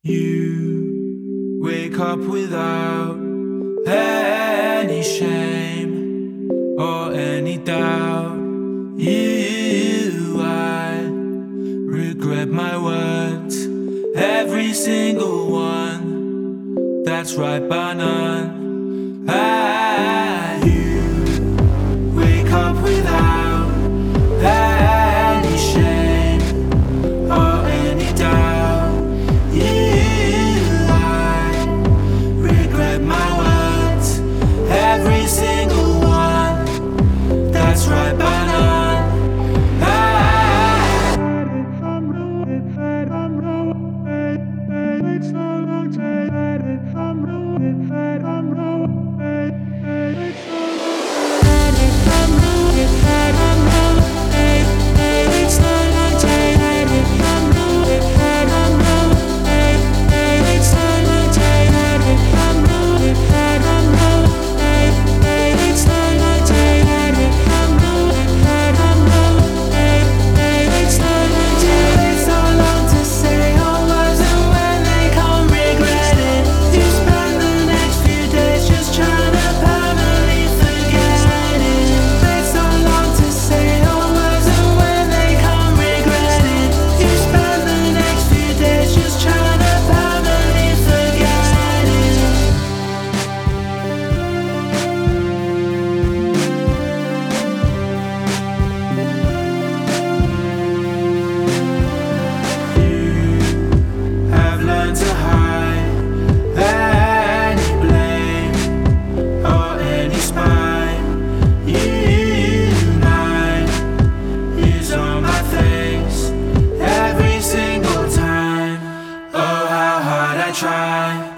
You wake up without any shame or any doubt. I regret my words, every single one. That's right, by none. You wake up without any shame or any doubt. I regret my words, every single one. That's right, by none. Try